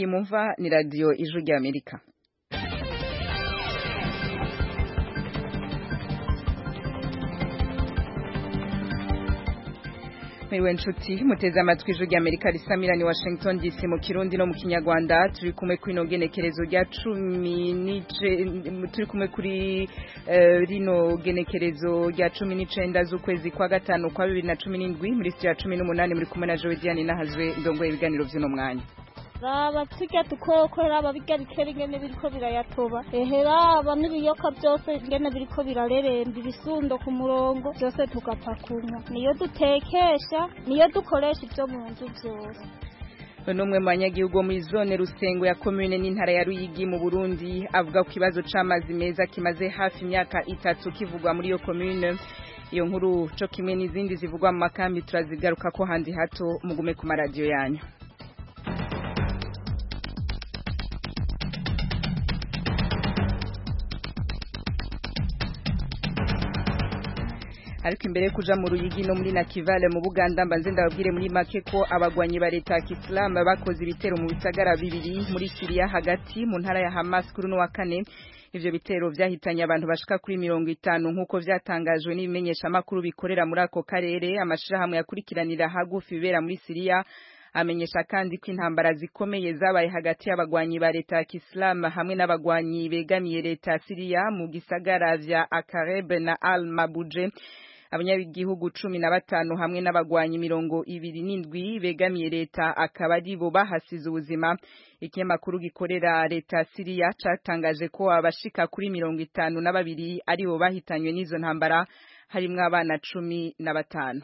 iyi mumva ni radio Ijwi ry'Amerika. Mwiwe nshuti muteze amatwi Ijwi ry'Amerika risamira ni Washington DC mu Kirundi no mu Kinyarwanda. Turi kumwe kuri no genekerezo rya 10 turi kumwe kuri rino genekerezo rya 19 z'ukwezi kwa gatanu kwa 2017 muri studio ya 18 muri kumwe na Jodiane Nahazwe ndongoye ibiganiro vy'ino mwanya. Raba tujya tukokora ababigarikera ingene biriko birayatoba raba n'ibiyoka byose ingene biriko birareremba ibisundo ku murongo byose tugapfa kunywa niyo dutekesha niyo dukoresha ibyo mu nzu byose. Numwe mu banyagihugu muri zone Rusengo ya commune n'intara ya Ruyigi mu Burundi avuga ku kibazo c'amazi meza kimaze hafi imyaka 3 kivugwa muri iyo commune. Iyo nkuru cyo kimwe n'izindi zivugwa mu makambi turazigaruka ko handi hato mugume ku maradio yanyu. Ariko imbere kuja mu Ruyigi no muri Nakivale mu Buganda mbanze ndababwire muri make ko abagwanyi ba leta ya Islam bakoze ibitero mu bisagara bibiri muri Syria hagati mu ntara ya Hamas kuri no wa kane. Ivyo bitero vyahitanye abantu bashika kuri 50 nkuko vyatangajwe n'ibimenyesha makuru bikorera muri ako karere. Amashirahamwe yakurikiranira hagufi bibera muri Syria amenyesha kandi ko intambara zikomeye zabaye hagati y'abagwanyi ba leta ya Islam hamwe n'abagwanyi begamiye leta ya Syria mu gisagara vya Akareb na Al-Mabuje. Abanyagihugu 15 hamwe n'abagwanyi 27 begamiye leta akaba ari bo bahasize ubuzima. Ikinyamakuru gikorera leta ya Syria catangaje ko abashika kuri 52 ari bo bahitanywe n'izo ntambara harimwo abana 15.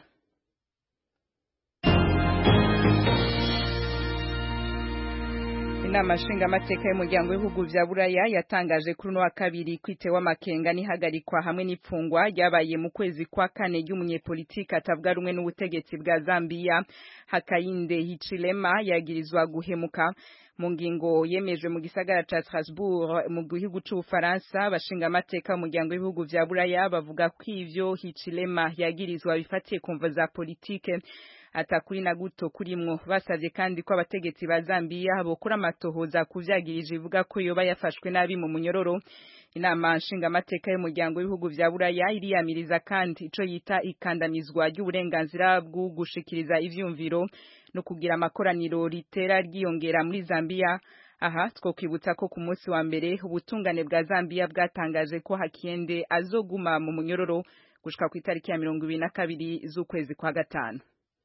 Inama nshingamateka y'umuryango w'ibihugu vya Buraya yatangaje kuri no wa kabiri kwitewe amakenga n'ihagarikwa hamwe n'ipfungwa ryabaye mu kwezi kwa kane y'umunyepolitiki atavuga rumwe n'ubutegetsi bwa Zambia Hakainde Hichilema yagirizwa guhemuka. Mu ngingo yemejwe mu gisagara ca Strasbourg mu gihugu c'Ufaransa abashingamateka y'umuryango w'ibihugu vya Buraya bavuga ko ivyo Hichilema yagirizwa bifatiye kumva za politike atakuri na guto kurimwo. Basavye kandi ko abategetsi ba Zambia bokora amatohoza kuvyagirije ivuga ko yoba yafashwe nabi mu munyororo. Inama nshingamateka y'umuryango w'ibihugu vya Buraya iriyamiriza kandi ico yita ikandamizwa ry'uburenganzira bwo gushikiriza ivyumviro no kugira amakoraniro ritera ryiyongera muri Zambia. Aha twokwibutsa ko ku munsi wa mbere ubutungane bwa Zambia bwatangaje ko Hakainde azoguma mu munyororo gushika ku itariki ya 22 z'ukwezi kwa gatanu.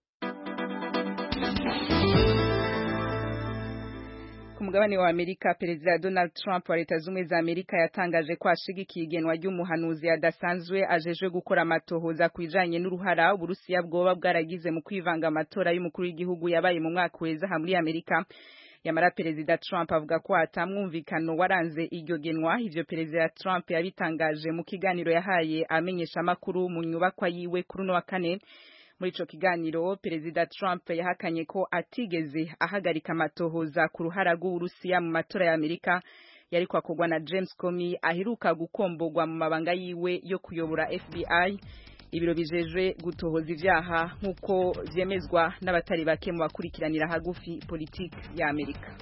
Ku mugabane wa Amerika, Perezida Donald Trump wa Leta Zunze za Amerika yatangaje ko ashigikiye igenwa ry'umuhanuzi adasanzwe ajejwe gukora amatohoza kwijanye n'uruhara Uburusiya bwoba bwaragize mu kwivanga amatora y'umukuru w'igihugu yabaye mu mwaka weza muri Amerika. Yamara Perezida Trump avuga ko atamwumvikano waranze iryo genwa. Ivyo Perezida Trump yabitangaje mu kiganiro yahaye amenyesha makuru mu nyubakwa yiwe kuri no wa kane. Muri ico kiganiro Perezida Trump yahakanye ko atigeze ahagarika amatohoza ku ruhara rw'Uburusiya mu matora ya Amerika yariko akogwa na James Comey aheruka gukombogwa mu mabanga yiwe yo kuyobora FBI, ibiro bijejwe gutohoza ivyaha nkuko vyemezwa n'abatari bake mu bakurikiranira hagufi politiki ya Amerika.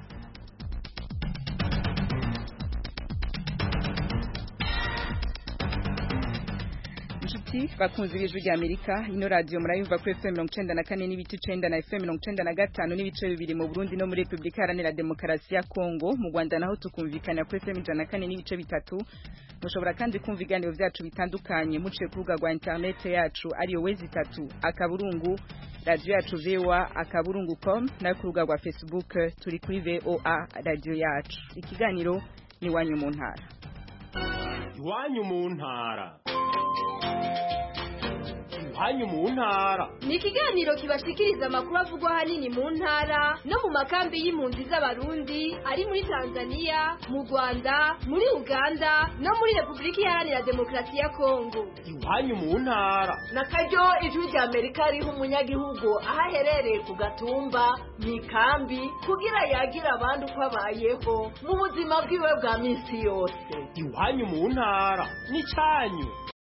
Bakunzi b'Ijwi ry'Amerika, ino radio murayumva kuri FM 94 n'ibice 9 na FM 95 n'ibice bibiri mu Burundi no muri Republika Iharanira Demokarasi ya Kongo. Mu Rwanda naho tukumvikana kuri FM 104 n'ibice 3. Mushobora kandi kumva ibiganiro vyacu bitandukanye muciye ku rubuga rwa internet yacu ariyo wezi3 akaburungu radio yacu VOA@akaburungu.com na ku rubuga rwa Facebook turi kuri VOA radio yacu. Ikiganiro ni wanyu mu ntara. Iwanyu mu ntara. Iwanyu mu ntara. Ni ikiganiro kibashikiriza amakuru avugwa hanini mu ntara no mu makambi y'impunzi z'abarundi ari muri Tanzania, mu Rwanda, muri Uganda no muri Republika Iharanira Demokarasi ya Kongo. Iwanyu mu ntara. Na karyo Ijwi ry'Amerika riha umunyagihugu ahaherereye ku gatumba mu ikambi kugira yagira abandi uko abayeho mu buzima bwiwe bwa minsi yose. Iwanyu mu ntara ni cyanyu.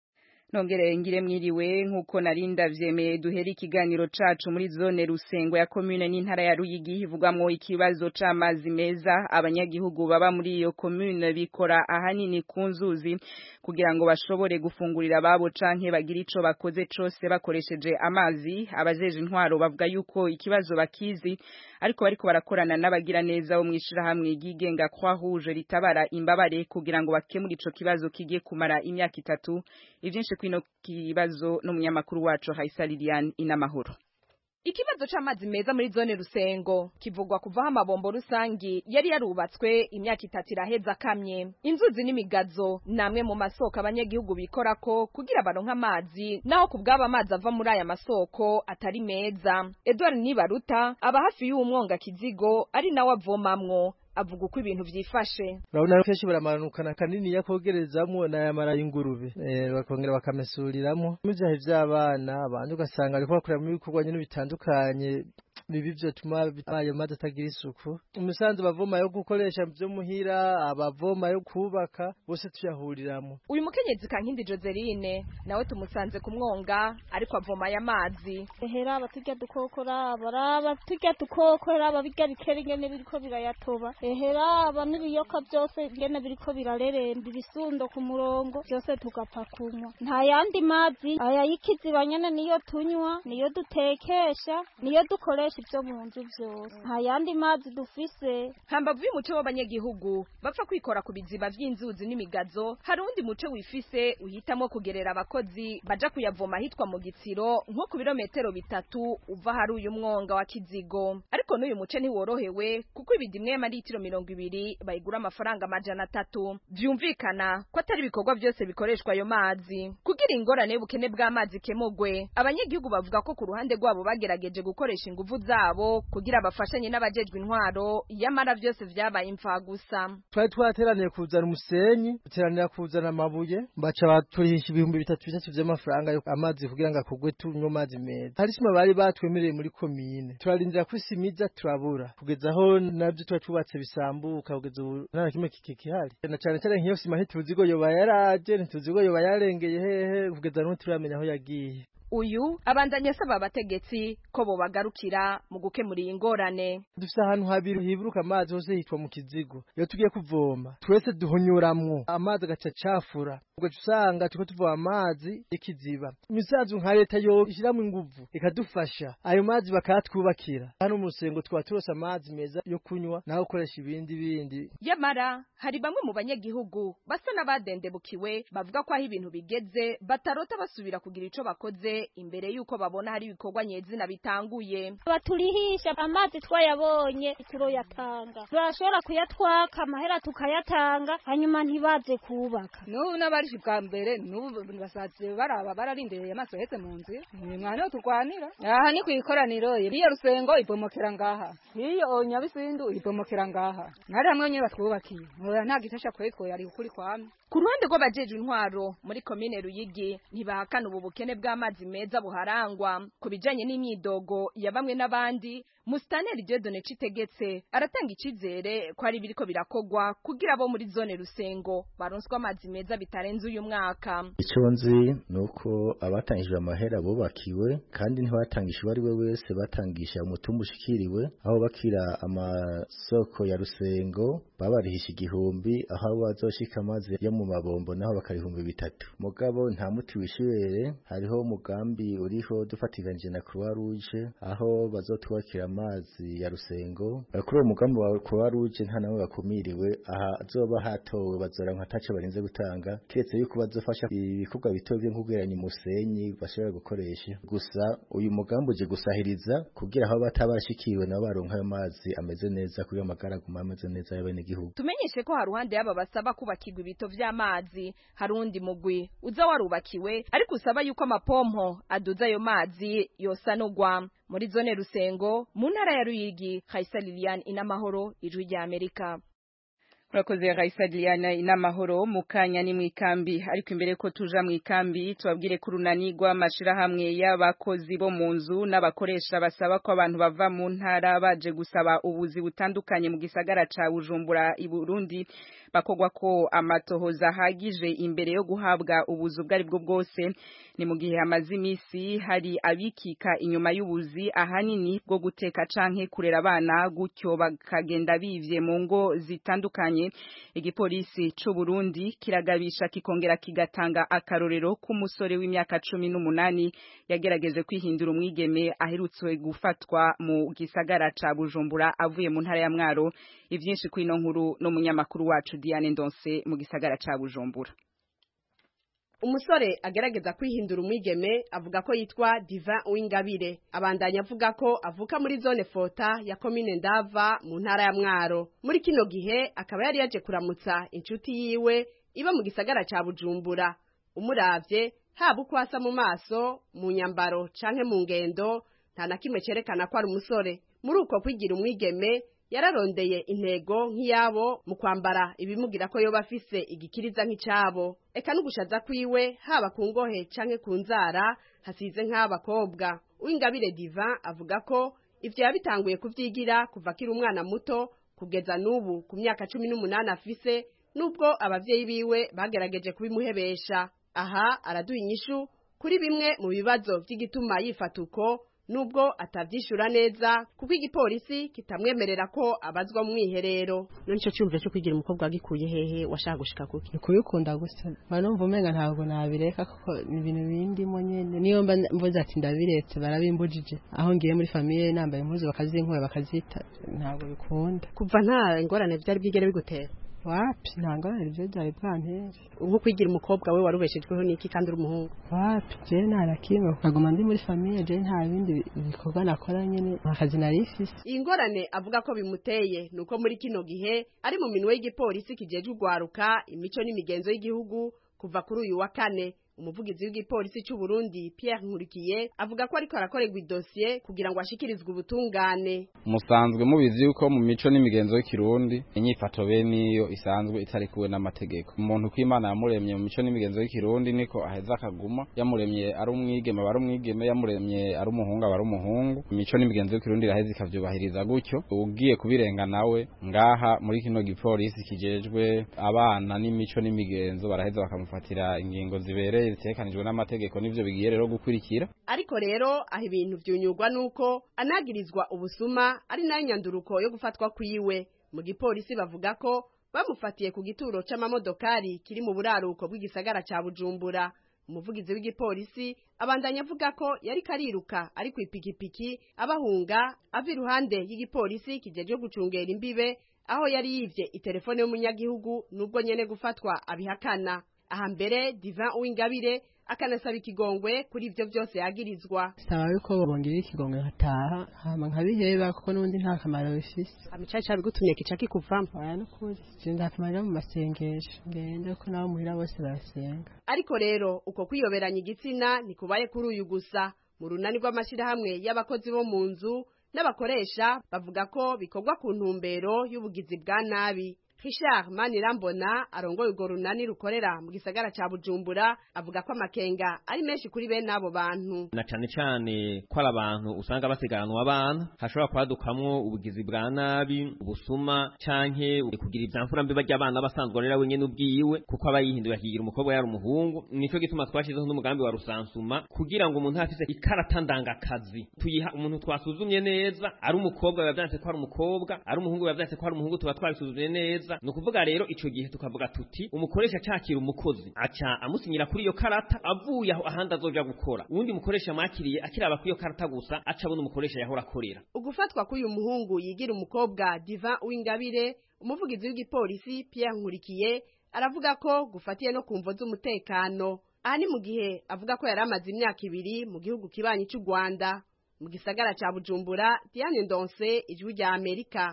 Nongere ngire mwiriwe nkuko narinda vyemeye duhera ikiganiro cacu muri zone Rusengo ya commune n'intara ya Ruyigi hivugwamwo ikibazo c'amazi meza abanyagihugu baba muri iyo commune bikora ahanini ku nzuzi kugira ngo bashobore gufungurira babo canke bagira ico bakoze cose bakoresheje amazi abajeje intwaro bavuga yuko ikibazo bakizi ariko bariko barakorana n'abagira neza bo mwishira hamwe gigenga Croix Rouge ritabara imbabare kugira ngo bakemure ico kibazo kigiye kumara imyaka 3 ivyinshi kwino kibazo n'umunyamakuru wacu Haisa Liliane Inamahoro. Ikibazo c'amazi meza muri zone Rusengo kivugwa kuvaho amabombo rusangi yari yarubatswe imyaka 3 iraheza kamye. Inzuzi n'imigazo namwe mu masoko abanyagihugu bikorako kugira baronka amazi naho kubwaba amazi ava muri aya masoko atari meza. Edouard Nibaruta aba hafi y'umwonga Kizigo ari nawe avomamwo avuga uko ibintu vyifashe. Urabona kenshi baramanukana kanini yakogerezamwo n'ayamara y'ingurube bakongera bakamesuriramwo muvyahe vy'abana abandi ugasanga ariko bakora mu bikorwa nyine bitandukanye bibi byo tuma ayo mazi atagira isuku. Umusanzu bavoma yo gukoresha byo muhira abavoma yo kubaka bose tuyahuriramo. Uyu mukenyezi Kankindi Joseline nawe tumusanze ku mwonga ariko avoma aya mazi. Ehera abaturya dukokora baraba turya dukokora ababigarikera ingene biriko birayatoba. Ehera abanibiyoka byose ingene biriko birareremba ibisundo ku murongo byose tugapfa kunywa. Nta yandi mazi aya yikiziba nyene niyo tunywa niyo dutekesha niyo dukoresha ibyo mu nzu byose nta yandi mazi dufise. Hambavu y'umuco w'abanyagihugu bapfa kwikora ku biziba vy'inzuzi n'imigazo hari undi muco wifise uhitamo kugerera abakozi baja kuyavoma hitwa mu Gitsiro nko ku birometero 3 uva hari uyu mwonga wa Kizigo. Ariko n'uyu muco ntiworohewe kuko ibidimwe y'amaritiro 200 bayigura amafaranga 300. Vyumvikana ko atari bikorwa byose bikoreshwa ayo mazi. Kugira ingorane y'ubukene bw'amazi kemogwe abanyagihugu bavuga ko ku ruhande rwabo bagerageje gukoresha inguvu zabo kugira bafashanye n'abajejwe intwaro yamara byose vyabaye imfa gusa. Twari twateraniye kuzana umusenyi uteranira kuzana amabuye baca baturihisha 3,300 vy'amafaranga yo amazi kugira ngo akugwe tunywe amazi meza. Hari sima bari batwemereye muri commune turarindira kwisimiza turabura kugeza aho nabyo twari tubatse bisambuka kugeza ubu nta kimwe kikihari na cyane cyane nk'iyo sima ntituzigo yoba yaraje ntituzigo yoba yarengeye hehe kugeza no turamenya aho yagiye. Uyu abandanya asaba abategetsi ko bo bagarukira mu gukemura ingorane. Dufise ahantu habiri hiburuka amazi hose hitwa mu Kizigo. Iyo tugiye kuvoma twese duhonyuramwo amazi agaca cafura. Ubwo usanga tuko tuvoma amazi ikiziba. Imisazu nka leta yo ishiramwe inguvu ikadufasha. Ayo mazi bakatwubakira. Hano mu Rusengo twaturose amazi meza yo kunywa naho ukoresha ibindi. Yamara hari bamwe mu banyagihugu basa n'abadendebukiwe bavuga ko aho ibintu bigeze batarota basubira kugira ico bakoze imbere yuko babona hari ibikorwa nyezina bitanguye. Baturihisha amazi twayabonye turoyatanga turashobora kuyatwaka amahera tukayatanga hanyuma ntibaze kubaka. N'ubu n'abari bwa mbere n'ubu basaze baraba bararindereye amaso hetse mu nzu ni mwana turwanira. Aha ni kwikoraniro iyo Rusengo ibomokera ngaha iyo Nyabisindu ibomokera ngaha nari hamwe nyine batwubakiye nta gitasha kweko yari ukuri kwame. Ku ruhande rw'abajeje intwaro muri commune Ruyigi ntibahakana ubu bukene bw'amazi meza buharangwa. Ku bijanye n'imyidogo ya bamwe n'abandi Mustaneri Dieudonné Citegetse aratanga icizere ko ari biriko birakogwa kugira abo muri zone Rusengo baronswa amazi meza bitarenze uyu mwaka. Ico nzi nuko abatangije amahera bubakiwe kandi ntibatangishije bari we wese batangisha umutumba ushikiriwe aho bakira amasoko ya Rusengo babarihisha 1000 aho bazoshika amazi yo mu mabombo naho bakarihumbi 3. Mugabo nta muti wishibere hariho umugambi uriho dufatikanje na Croix Rouge aho bazotwakira amazi ya Rusengo. Kuri uwo mugambi wa Croix Rouge nta nawe bakumiriwe aha azoba hatowe bazora nka tace barinze gutanga kiretse yuko bazofasha ibikorwa bitovye nk'ugeranya umusenyi bashobora gukoresha. Gusa uyu mugambi uje gusahiriza kugira aho batabashikiriwe na baronka ayo mazi ameze neza kugira amagara guma ameze neza y'abene gihugu. Tumenyeshe ko haruhande yaba basaba kubakirwa ibito vy'amazi harundi mugwi uza warubakiwe ariko usaba yuko amapompo aduza ayo mazi yosanurwa. Muri zone Rusengo mu ntara ya Ruyigi Haisa Liliane Inamahoro ijwi rya Amerika. Urakoze Raisa Diana inamahoro mukanya ni mwikambi ariko imbere ko tuja mwikambi tubabwire ku runani rw'amashirahamwe y'abakozi bo mu nzu n'abakoresha basaba ko abantu bava mu ntara baje gusaba ubuzi butandukanye mu gisagara ca Bujumbura i Burundi bakogwa ko amatohoza hagije imbere yo guhabwa ubuzu bwari bwo bwose ni mu gihe amazi imisi hari abikika inyuma y'ubuzi ahanini bwo guteka canke kurera abana gutyo bakagenda bivye mu ngo zitandukanye igipolisi c'u Burundi kiragabisha kikongera kigatanga akarorero k'umusore w'imyaka 18 yagerageje kwihindura umwigeme aherutswe gufatwa mu gisagara ca Bujumbura avuye mu ntara ya Mwaro ivyinshi kwino nkuru no munyamakuru wacu Diane Ndonse mu gisagara ca Bujumbura. Umusore agerageza kwihindura umwigeme avuga ko yitwa Divin Uwingabire abandanya avuga ko avuka muri zone Fota ya commune Ndava mu ntara ya Mwaro muri kino gihe akaba yari yaje kuramutsa inshuti yiwe iba mu gisagara ca Bujumbura umuravye haba ukwasa mu maso mu nyambaro canke mu ngendo nta na kimwe cerekana ko ari umusore muri uko kwigira umwigeme yararondeye intego nk'iyabo mu kwambara ibimugira ko yoba afise igikiriza nk'icabo eka n'ugushaza kwiwe haba ku ngohe canke ku nzara hasize nk'abakobwa Uwingabire Divin avuga ko ivyo yabitanguye kuvyigira kuva kiri umwana muto kugeza n'ubu ku myaka 18 afise nubwo abavyeyi biwe bagerageje kubimuhebesha aha araduha inyishu kuri bimwe mu bibazo vy'igituma yifatuko nubwo atavyishura neza kuko igipolisi kitamwemerera ko abazwa mu mwiherero nico cyumvire cyo kwigira umukobwa agikuye hehe washaka gushika kuki kubikunda gusa banumva umenga ntabwo nabireka kuko ibintu bindimo nyene niyo mvuze ati ndabiretse barabimbujije aho ngiye muri famille nambaye impuzu bakazinkuye bakazita ntabwo bikunda kuva nta ngorane byari bigere bigutera wapi ntangorane ibyo byari bwantere nko kwigira umukobwa we warubeshejweho niki kandi uri umuhungu wapi je narakimwe kagoma ndi muri famille je nta bindi bikorwa nakora nyene akazi narifise ingorane avuga ko bimuteye nuko muri kino gihe ari mu minwe y'igipolisi kijeje ugwaruka imico n'imigenzo y'igihugu kuva kuri uyu wa kane umuvugizi w'igipolisi cy'u Burundi Pierre Nkurikiye avuga ko ariko arakorerwa idosiye kugira ngo ashikirizwe ubutungane musanzwe mubizi yuko mu mico n'imigenzo y'Ikirundi inyifato be niyo isanzwe itarikuwe n'amategeko umuntu kw'Imana yamuremye mu mico n'imigenzo y'Ikirundi niko aheza akaguma yamuremye ari umwigeme bari umwigeme yamuremye ari umuhungu bari umuhungu imico n'imigenzo y'Ikirundi iraheza ikavyubahiriza gutyo ugiye kubirenga nawe ngaha muri kino gipolisi kijejwe abana n'imico n'imigenzo baraheza bakamufatira ingingo zibereye bitekanijwe n'amategeko nivyo bigiye rero gukurikira ariko rero aho ibintu vyunyurwa nuko anagirizwa ubusuma ari nayo nyanduruko yo gufatwa kwiwe mu gipolisi bavuga ko bamufatiye ku gituro c'amamodokari kiri mu buraruko bw'igisagara ca Bujumbura umuvugizi w'igipolisi abandanya avuga ko yari kariruka ari kwipikipiki abahunga ava iruhande y'igipolisi kijeje gucungera imbibe aho yari yivye itelefone y'umunyagihugu nubwo nyene gufatwa abihakana aha mbere Divin Uwingabire akanasaba ikigongwe kuri ivyo byose yagirizwa saba yuko bongera ikigongwe hataha hama nkabiheba kuko nundi nta kamaro bifise amicaca bigutumye kicaki kuvamo aya nukuri sinda kamara mu masengesho ngende ko nawo muhira bose barasenga ariko rero uko kwiyoberanya igitsina nikubaye kuri uyu gusa mu runani rw'amashirahamwe y'abakozi bo mu nzu n'abakoresha bavuga ko bikorwa ku ntumbero y'ubugizi bwa nabi Richard Manirambona arongoye urwo runani rukorera mu gisagara ca Bujumbura avuga ko amakenga ari menshi kuri bene abo bantu na cane cane ko abantu usanga basigaranwa abana hashobora kwadukamwo ubugizi bwa nabi ubusuma canke kugira ivyamfura mbi barya abana basanzwe rero wenyene ubwiwe kuko aba yihinduye akigira umukobwa yari umuhungu nico gituma twashizeho n'umugambi wa rusansuma kugira ngo umuntu afise ikarata ndangakazi tuyiha umuntu twasuzumye neza ari umukobwa yavyanditse ko ari umukobwa ari umuhungu yavyanditse ko ari umuhungu tuba twabisuzumye neza nukuvuga rero ico gihe tukavuga tuti umukoresha cakira umukozi aca amusinyira kuri iyo karata avuye aho ahandi azoja gukora uwundi mukoresha makiriye akiraba kuri iyo karata gusa aca abona umukoresha yahora akorera ugufatwa k'uyu muhungu yigira umukobwa Divin Uwingabire umuvugizi w'igipolisi Pierre Nkurikiye aravuga ko gufatiye no kumvo z'umutekano aha ni mu gihe avuga ko yari amaze imyaka 2 mu gihugu kibanyi cy'u Rwanda mu gisagara ca Bujumbura Diane Ndonse ijwi rya Amerika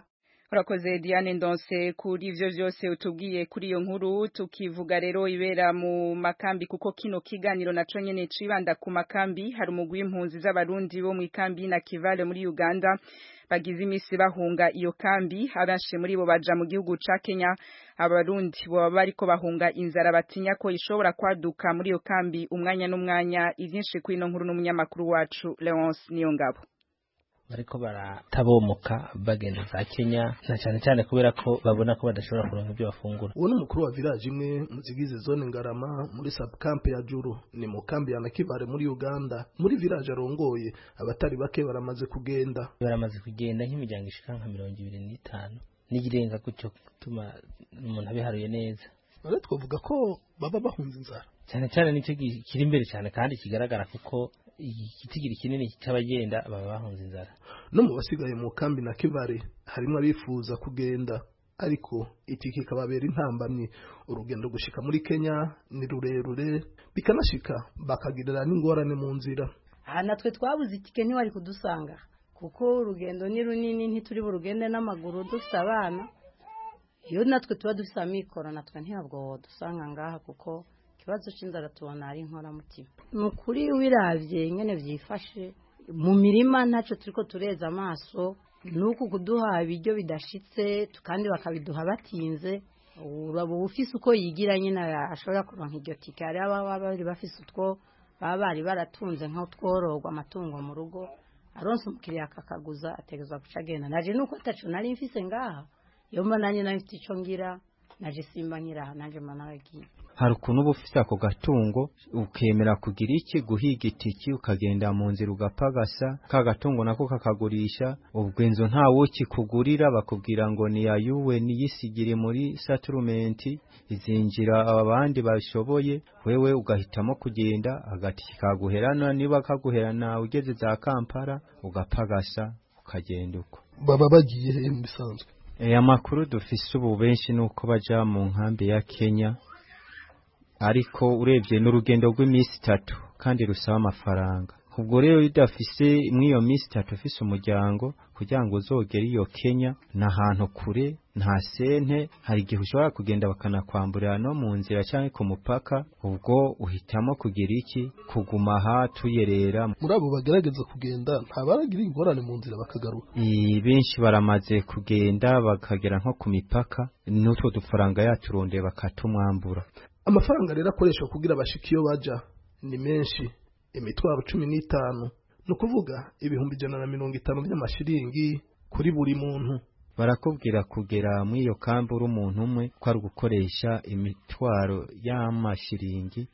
Urakoze Diane Ndonse kuri ivyo vyose utubwiye kuri iyo nkuru tukivuga rero ibera mu makambi kuko kino kiganiro naco nyene cibanda ku makambi hari umugwi w'impunzi z'abarundi bo mu ikambi na Kivale muri Uganda bagize imisi bahunga iyo kambi abenshi muri bo baja mu gihugu ca Kenya abarundi bo bariko bahunga inzara batinya ko ishobora kwaduka muri iyo kambi umwanya n'umwanya ivyinshi kuri no nkuru n'umunyamakuru wacu Leonce Niyongabo bariko baratabomoka bagenda za Kenya na cyane kubera ko babona ko badashobora kuronka ibyo bafungura. Uwo n'umukuru wa village imwe muzigize zone Ngarama muri subcamp ya Juru ni mu kambi ya Nakivale muri Uganda. Muri village arongoye abatari bake baramaze kugenda nk'imiryango ishika nka 25 n'igirenga gutyo gutuma umuntu abiharuye neza. Bare twavuga ko baba bahunze inzara. Cyane nicyo kiri imbere cyane kandi kigaragara kuko igitigiri kinini cy'abagenda baba bahunze inzara. No mu basigaye mu kambi na Kivale harimo abifuza kugenda ariko itiki kababera intambamye urugendo gushika muri Kenya ni rurerure bikanashika bakagirira n'ingorane mu nzira. Natwe twabuze itike ntiwari kudusanga kuko urugendo ni runini ntituri burugende n'amaguru dufite abana. Iyo natwe tuba dufite amikoro natwe ntabwo dusanga ngaha kuko ikibazo cy'inzara tubona ari inkoramutima. Nukuri wiravye nyene vyifashe mu mirima ntaco turiko tureza amaso nuko kuduha ibiryo bidashitse kandi bakabiduha batinze urabo ufise uko yigira nyine ashobora kuronka iryo tike ari bari bafise utwo bari baratunze nka twororwa amatungo mu rugo aronse umukiriya akakaguza ategezwa guca agenda naje nuko ataco nari mfise ngaha yo mba nanye nafite ico ngira naje simba nkira naje manaragiye. Hari ukuntu uba ufite ako gatungo ukemera kugira iki guhiga itiki ukagenda mu nzira ugapagasa ka gatungo nako kakagurisha ubwenzo nta woki kugurira bakubwira ngo ni yayuwe niyisigire muri settlement izinjira abandi bashoboye wewe ugahitamo kugenda agati kaguherana niba kaguherana ugeze za Kampala ugapagasa ukagenda uko baba bagiye mu bisanzwe. Amakuru dufise ubu benshi nuko baja mu nkambi ya Kenya ariko urebye n'urugendo rw'imisi 3 kandi rusaba amafaranga. Ubwo rero idafise mwiyo misi 3 ufise umuryango kugira ngo uzogere iyo Kenya na hantu kure nta sente hari igihe ushobora kugenda bakanakwamburira no mu nzira cyangwa ku mupaka ubwo uhitamo kugira iki kuguma aha tuyerera. Muri abo bagerageza kugenda nta baragira ingorane mu nzira bakagaruka. Benshi baramaze kugenda bakagera nko ku mipaka n'utwo dufaranga yaturondeye bakatumwambura. Amafaranga rero akoreshwa kugira abashikiyo baja ni menshi imitwaro 15 no kuvuga ibihumbi 150 by'amashiringi kuri buri muntu. Barakubwira kugera mu iyo kambi uri umuntu umwe ko ari gukoresha imitwaro y'amashiringi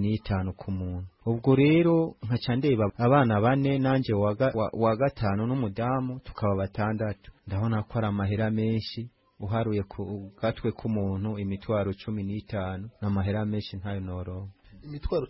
15 ku muntu. Ubwo rero nkaca ndeba abana bane nanje wa gatanu n'umudamu tukaba batandatu ndabona ko ari amahera menshi uharuye ku gatwe k'umuntu imitwaro 15 n'amahera menshi ntayo noro. Imitwaro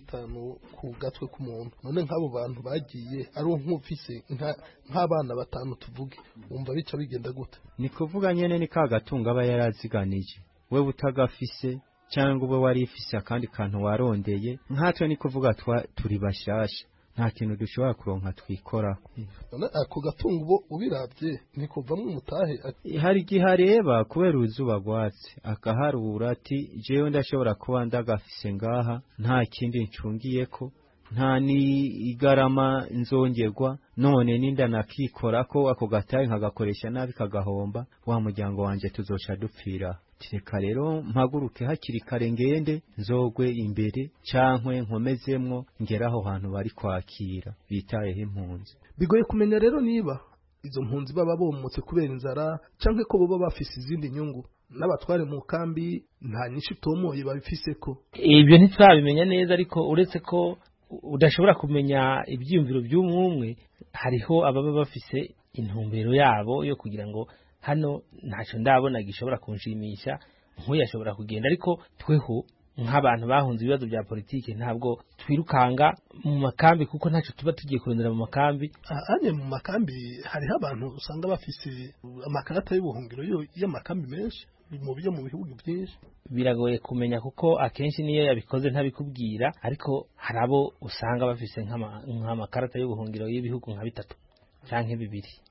15 ku gatwe k'umuntu none nk'abo bantu bagiye ari nk'ufise nk'abana batanu tuvuge umva bica bigenda gute? Ni kuvuga nyene ni ka gatunga aba yaraziganije we butagafise cyangwa ube wari ifise akandi kantu warondeye nkatwe ni kuvuga turi bashasha nta kintu dushobora kuronka twikora. None ako gatungo ubiravye ni kuva mu mutahe hari gihareba kubera uzuba gwatse akaharura ati jewe ndashobora kuba ndagafise ngaha nta kindi ncungiyeko nta ni igarama nzongerwa none ninda nakikora ko ako gataye nkagakoresha nabi kagahomba wa muryango wanje tuzoca dupfira. Tireka rero mpaguruke hakiri kare ngende nzogwe imbere cankwe nkomezemwo ngeraho hantu bari kwakira bitayeho impunzi. Bigoye kumenya rero niba izo mpunzi baba bomotse kubera inzara canke ko boba bafise izindi nyungu n'abatware mu kambi nta nyinshi tomoye babifise ko. Ibyo ntitwabimenya neza ariko uretse ko udashobora kumenya ibyiyumviro by'umwe hariho ababa bafise intumbero yabo yo kugira ngo hano ntacyo ndabona gishobora kunshimisha nk'uyashobora kugenda ariko tweho nk'abantu bahunze ibibazo bya politike ntabwo twirukanga mu makambi kuko ntacyo tuba tugiye kurondera mu makambi. Anye mu makambi hariho abantu usanga bafise amakarata y'ubuhungiro y'amakambi menshi mu bihugu byinshi. Biragoye kumenya kuko akenshi niyo yabikoze ntabikubwira ariko hari abo usanga bafise nk'amakarata y'ubuhungiro y'ibihugu nka 3 canke 2.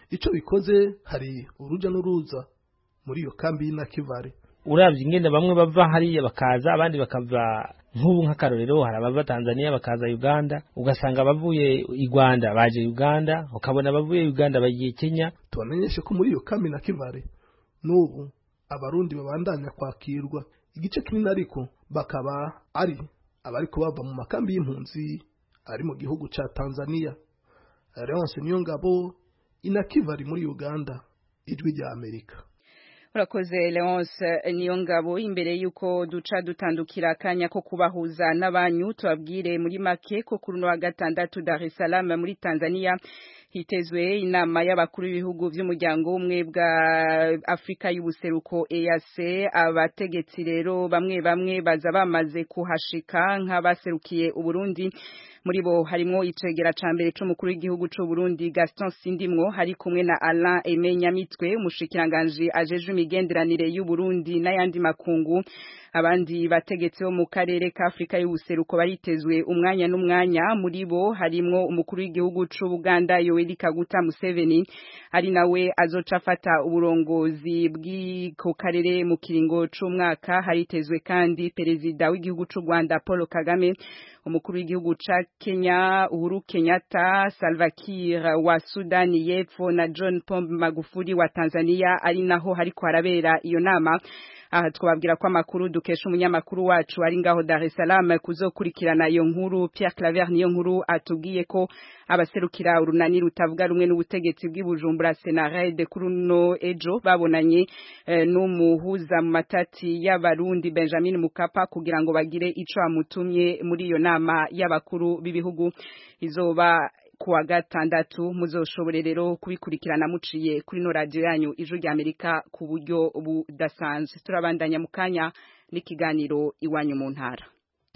ico bikoze hari uruja n'uruza muri iyo kambi y'Inakivale. Uravye ingene bamwe bava hariya bakaza abandi bakava nk'ubu nk'akarorero hari abava Tanzania bakaza Uganda ugasanga bavuye i Rwanda baje Uganda ukabona bavuye Uganda bagiye Kenya. Tubamenyeshe ko muri iyo kambi y'Inakivale n'ubu abarundi babandanya kwakirwa igice kinini ariko bakaba ari abariko bava mu makambi y'impunzi ari mu gihugu ca Tanzania. Leonce Niyongabo, Inakivale muri Uganda, Ijwi rya Amerika. Urakoze Leonce Niyongabo. Imbere yuko duca dutandukira akanya ko kubahuza n'abanyu tubabwire muri make ko kuri wa gatandatu Dar es Salaam muri Tanzania hitezwe inama y'abakuru b'ibihugu by'umuryango umwe bwa Afrika y'ubuseruko EAC. Abategetsi rero bamwe baza bamaze kuhashika nk'abaserukiye Uburundi. Muri bo harimo icegera ca mbere c'umukuru w'igihugu c'u Burundi Gaston Sindimwo hari kumwe na Alain Aime Nyamitwe umushikiranganje ajeje imigenderanire y'u Burundi n'ayandi makungu. Abandi bategetse bo mu karere ka Afrika y'ubuseruko baritezwe umwanya n'umwanya. Muri bo harimo umukuru w'igihugu c'u Buganda Yoweri Kaguta Museveni ari nawe azoca afata uburongozi bw'iko karere mu kiringo c'umwaka. Haritezwe kandi perezida w'igihugu c'u Rwanda Paul Kagame, umukuru w'igihugu ca Kenya Uhuru Kenyatta, Salva Kiir wa Sudani y'Epfo na John Pombe Magufuli wa Tanzania ari naho hariko harabera iyo nama. Aha twababwira ko amakuru dukesha umunyamakuru wacu ari ngaho Dar es Salaam kuzokurikirana iyo nkuru. Pierre Claver niyo nkuru atubwiye ko abaserukira urunani rutavuga rumwe n'ubutegetsi bw'Ibujumbura Senared kuruno ejo babonanye n'umuhuza mu matati y'abarundi Benjamin Mukapa kugira ngo bagire ico amutumye muri iyo nama y'abakuru b'ibihugu izoba kuwa gatandatu. Muzoshobore rero kubikurikirana muciye kuri no radio yanyu Ijwi rya Amerika ku buryo budasanzwe. Turabandanya mu kanya n'ikiganiro iwanyu mu ntara.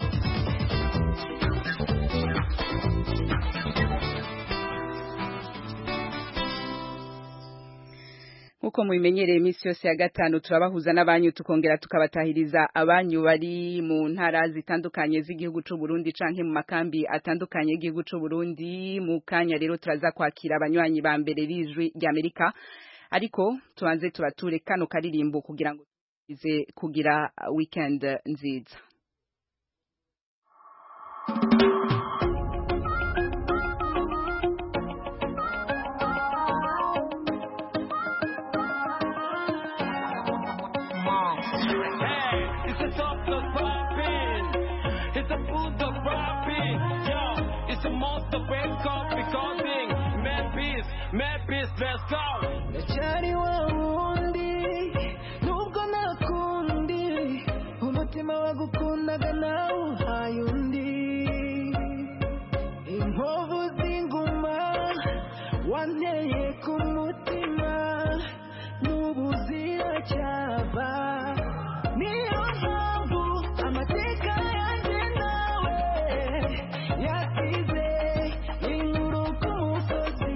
Uko mubimenyereye imisi yose ya gatanu turabahuza n'abanyu tukongera tukabatahiriza abanyu bari mu ntara zitandukanye z'igihugu c'u Burundi canke mu makambi atandukanye y'igihugu c'u Burundi. Mu kanya rero turaza kwakira abanywanyi ba mbere b'Ijwi rya Amerika, ariko tubanze tubature kano karirimbo kugira ngo tuze kugira weekend nziza. Let's go. Ndachari wa wundi nubwo nakundi umutima wagukundaga nawe hayundi inkovu z'inguma wanteye ku mutima n'ubuzira cyaba niyo mpamvu amateka yanjye nawe yasize inkuru ku musozi.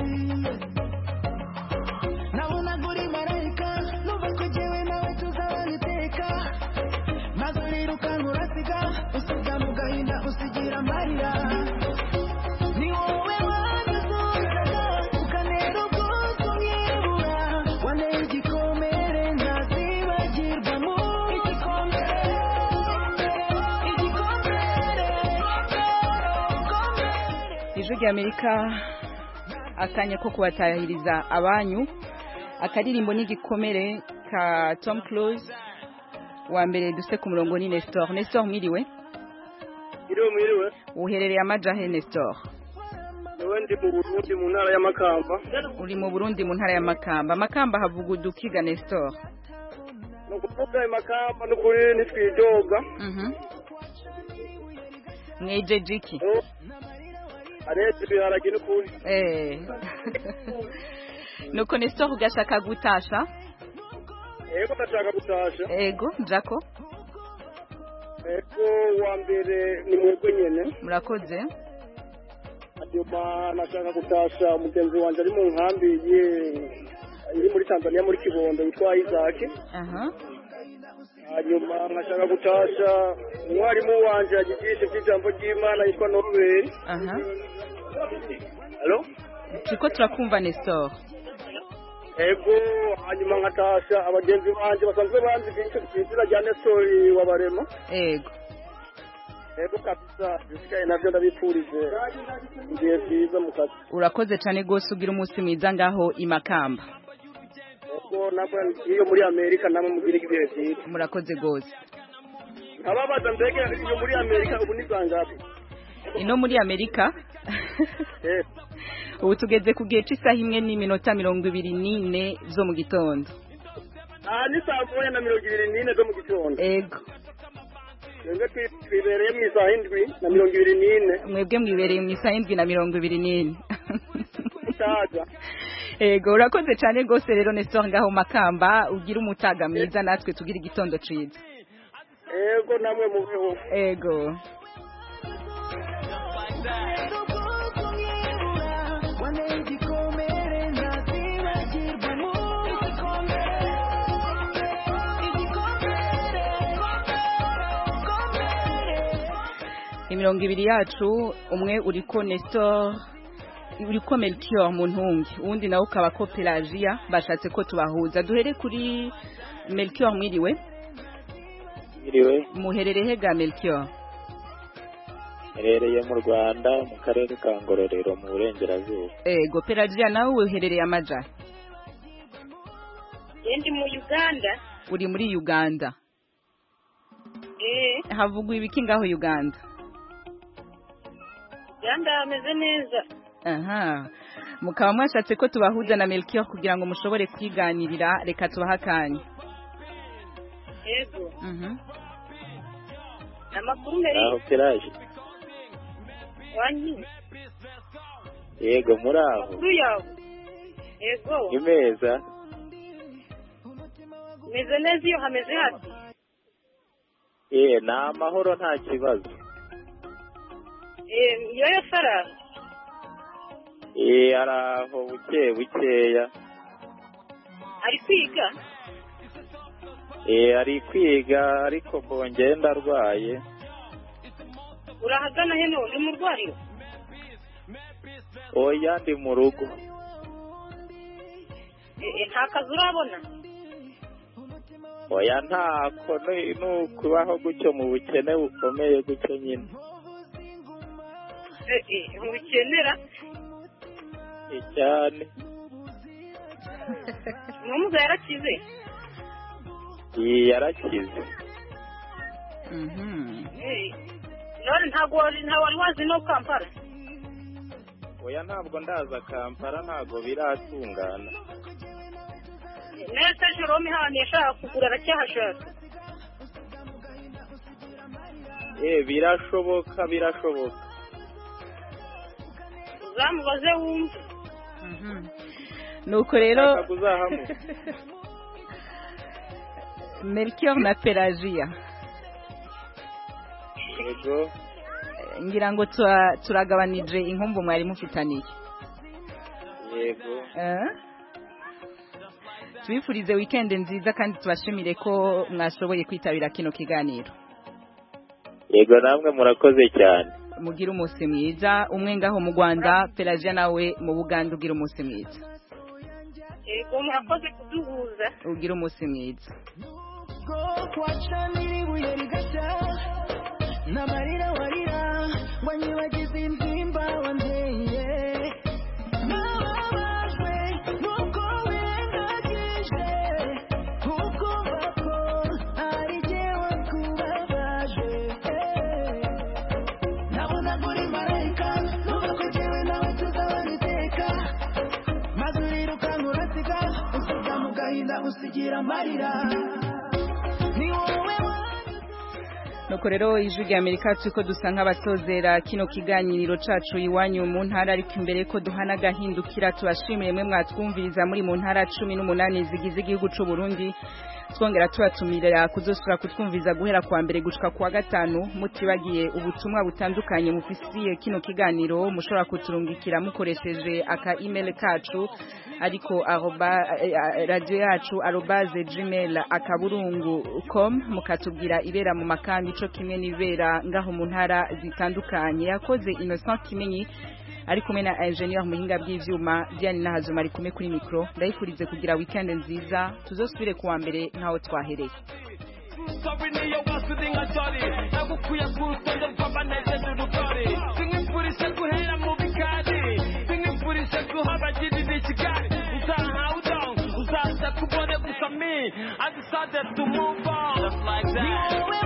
Usigira Maria ni wowe wanyuzuraga ukanera ubwuzu mwibura waneye igikomere ntazibagirwa mu igikomere Ijwi rya Amerika akanya ko kubatahiriza abanyu. Akaririmbo n'igikomere ka Tom Close. Wa mbere duse ku murongo ni Nestor. Nestor mwiriwe? Mwiriwe. Uherereye amajahe Nestor? Ndi mu Burundi mu ntara ya Makamba. Uri mu Burundi mu ntara ya Makamba. Makamba havuga udukiga Nestor? No kuvuga Makamba no kuri nitwidoga. Mweje jiki? Aretse biharage no kuri. Nuko Nestor ugashaka gutasha? Ego ndashaka gutasha. Ego Jaco? Ego wa mbere ni mwebwe nyene. Murakoze. Aduma nashaka gutasha umugenzi wanje ari mu nkambi iri muri Tanzania muri Kibondo yitwa Isaac. Hanyuma nashaka gutasha umwarimu wanje yagigisha iby'ijambo ry'Imana yitwa Norbert. Allo? Turiko turakumva Nestor. ego hanyuma nkatasha abagenzi banje basanzwe banzi kw'izina rya Nestori Wabarema. Ego kabisa bisigaye navyo ndabipfurije ngiye byiza mu kazi. Urakoze cyane gose ugira umunsi mwiza ngaho imakamba. Ego nabwo iyo muri Amerika namwe mugira igihe byiza. Murakoze gose. Ababaza mbege iyo muri Amerika ubu ni zangapi? Ino muri Amerika ubu tugeze ku gihe cy'isaha 1:24 zo mu gitondo. Ni saa 1:24 zo mu gitondo. Ego. Twebwe twibereye mu isaha 7:24. Mwebwe mwibereye mu isaha 7:24. Utaga. Ego urakoze cyane gose rero Nestor ngaho makamba ugira umutaga mwiza natwe tugira igitondo ciza. Ego namwe mubeho. Ego. Imirongo ibiri yacu umwe uriko Nestor uriko Melchior Muntungi uwundi nawe ukaba ko Pelagia bashatse ko tubahuza duhere kuri Melchior mwiriwe muherereye ga Melchior herereye mu Rwanda mu karere ka Ngororero mu burengerazuba ego Pelagia nawe uherereye amaja ndi mu Uganda uri muri Uganda havugwa ibiki ngaho Uganda ameze neza aha mukaba mwashatse ko tubahuza na Melchior kugira ngo mushobore kwiganirira reka tubahakanye yego amakuru mbere aho Pelagie wanyu yego muraho yego imeza meze neza iyo hameze hati na amahoro nta kibazo yoyo fara araho bukeya ari kwiga ari kwiga ariko mbongeye ndarwaye urahagana heno uri mu rwariro oya ndi mu rugo nta kazi urabona oya ntako nukubaho gutyo mu bukene bukomeye gutyo nyine ubikenera cyane n'umuza yarakize yarakize none ntabwo wari wazi no Kampala oya ntabwo ndaza Kampala ntabwo biratungana nese Jerome hano yashaka kugura aracyahashaka birashoboka uzamubaze wumve nuko rero Melchior na Pelagia yego ngira ngo turagabanije inkumbu mwari mufitaniye yego twifurize weekend nziza kandi tubashimire ko mwashoboye kwitabira kino kiganiro yego namwe murakoze cyane mugira umunsi mwiza umwe ngaho mu Rwanda Pelagia nawe mu Buganda ugira umunsi mwiza yego murakoze kuduhuza ugira umunsi mwiza namarira warira wanyibagize intimba wandeye nababajwe nuko wendagije ukumva ko ari jyewe kubabaje nabona kuri marayika nuba ko jyewe nawe tuzabana iteka maze uriruka nkurasiga usiga mu gahinda usigira amarira ni wowe nuko rero ijwi rya Amerika turiko dusa nk'abasozera kino kiganiro cacu iwanyu mu ntara ariko imbere ko duhana gahindukira tubashimiye mwe mwatwumviriza muri mu ntara 18 zigize igihugu c'u Burundi twongera tubatumirira kuzosura kutwumviza guhera kwa mbere gushika kwa gatanu mutibagiye ubutumwa butandukanye mufisiye kino kiganiro mushobora kuturungikira mukoresheje aka email kacu ariko radio yacu @gmail.com mukatubwira ibera mu makambi ico kimwe nibera ngaho mu ntara zitandukanye yakoze Innocent Kimenyi ari kumwe na Engineer muhinga bw'ivyuma Diane Nahazuma ari kumwe kuri micro ndayifurize kugira weekend nziza tuzosubire kuwa mbere nkaho twahereye I decided to move on just like that.